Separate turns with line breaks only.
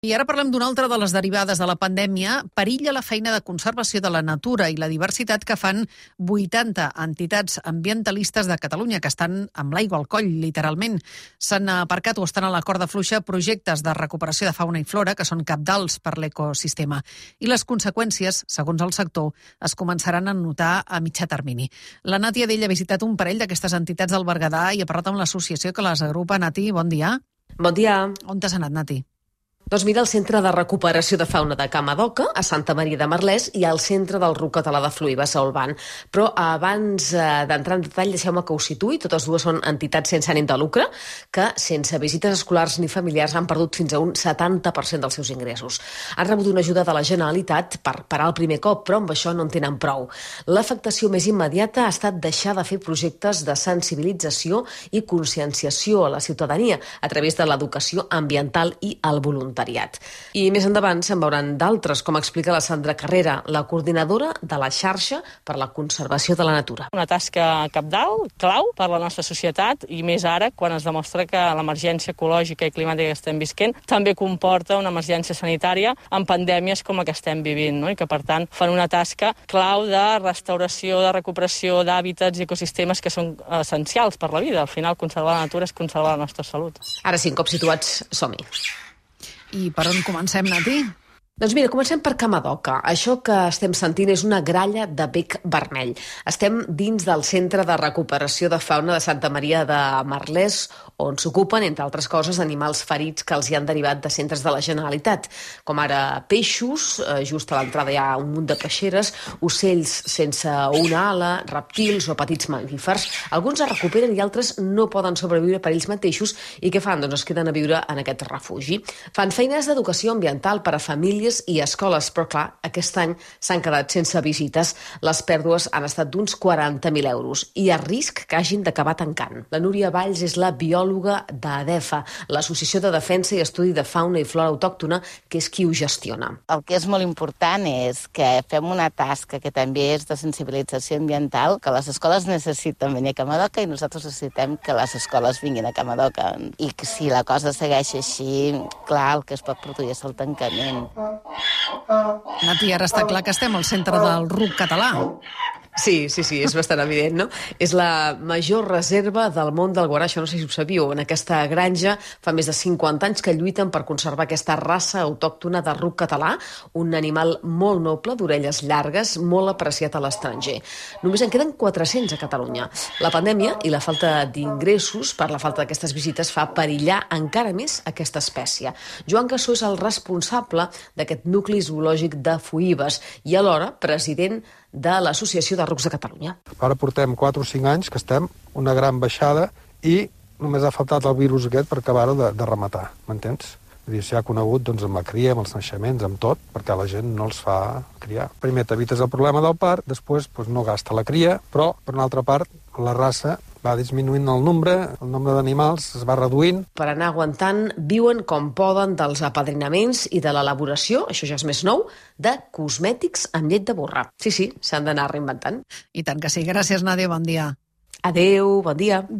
I ara parlem d'una altra de les derivades de la pandèmia. Perilla la feina de conservació de la natura i la diversitat que fan 80 entitats ambientalistes de Catalunya, que estan amb l'aigua al coll, literalment. S'han aparcat o estan a la corda fluixa projectes de recuperació de fauna i flora que són cabdals per l'ecosistema. I les conseqüències, segons el sector, es començaran a notar a mitjà termini. La Nati Adell ha visitat un parell d'aquestes entitats del Berguedà i ha parlat amb l'associació que les agrupa. Nati, bon dia.
Bon dia.
On t'has anat, Nati?
Doncs mira, el Centre de Recuperació de Fauna de Camadoca, a Santa Maria de Merlès, i al Centre del Ruc Català de Fluïbes, a Olvan. Però abans d'entrar en detall, deixeu-me que us situï. Totes dues són entitats sense ànim de lucre, que sense visites escolars ni familiars han perdut fins a un 70% dels seus ingressos. Han rebut una ajuda de la Generalitat per parar el primer cop, però amb això no en tenen prou. L'afectació més immediata ha estat deixar de fer projectes de sensibilització i conscienciació a la ciutadania a través de l'educació ambiental i el voluntariat. I més endavant se'n veuran d'altres, com explica la Sandra Carrera, la coordinadora de la xarxa per la conservació de la natura.
Una tasca cabdal, clau per la nostra societat, i més ara quan es demostra que l'emergència ecològica i climàtica que estem visquent també comporta una emergència sanitària en pandèmies com la que estem vivint, no? I que per tant fan una tasca clau de restauració, de recuperació d'hàbitats i ecosistemes que són essencials per la vida. Al final, conservar la natura és conservar la nostra salut.
Ara sí, un cop situats, som-hi.
I per on comencem, Nati?
Doncs mira, comencem per Camadoca. Això que estem sentint és una gralla de bec vermell. Estem dins del Centre de Recuperació de Fauna de Santa Maria de Merlès, on s'ocupen, entre altres coses, animals ferits que els hi han derivat de centres de la Generalitat, com ara peixos, just a l'entrada hi ha un munt de peixeres, ocells sense una ala, reptils o petits mamífers. Alguns es recuperen i altres no poden sobreviure per ells mateixos i què fan? Doncs es queden a viure en aquest refugi. Fan feines d'educació ambiental per a famílies i escoles, però clar, aquest any s'han quedat sense visites. Les pèrdues han estat d'uns 40.000 euros i a risc que hagin d'acabar tancant. La Núria Valls és la biòloga d'ADEFA, l'Associació de Defensa i Estudi de Fauna i Flora Autòctona, que és qui ho gestiona.
El que és molt important és que fem una tasca que també és de sensibilització ambiental, que les escoles necessiten venir a Camadoca i nosaltres necessitem que les escoles vinguin a Camadoca. I que si la cosa segueix així, clar, el que es pot produir és el tancament.
Nati, ara està clar que estem al centre del RUC català.
Sí, és bastant evident, no? És la major reserva del món del guarà, això no sé si ho sabíeu. En aquesta granja fa més de 50 anys que lluiten per conservar aquesta raça autòctona de ruc català, un animal molt noble, d'orelles llargues, molt apreciat a l'estranger. Només en queden 400 a Catalunya. La pandèmia i la falta d'ingressos per la falta d'aquestes visites fa perillar encara més aquesta espècie. Joan Gassó és el responsable d'aquest nucli zoològic de Fluïbes i alhora president de l'Associació de Rucs de Catalunya.
Ara portem 4 o 5 anys que estem una gran baixada i només ha faltat el virus aquest per acabar-ho de rematar, m'entens? Vull dir, s'ha conegut doncs, amb la cria, amb els naixements, amb tot, perquè la gent no els fa criar. Primer t'evites el problema del part, després doncs, no gasta la cria, però, per una altra part, la raça va disminuint el nombre d'animals es va reduint.
Per anar aguantant, viuen com poden dels apadrinaments i de l'elaboració, això ja és més nou, de cosmètics amb llet de burra. Sí, s'han d'anar reinventant.
I tant que sí. Gràcies, Nàdia, bon dia.
Adéu, bon dia.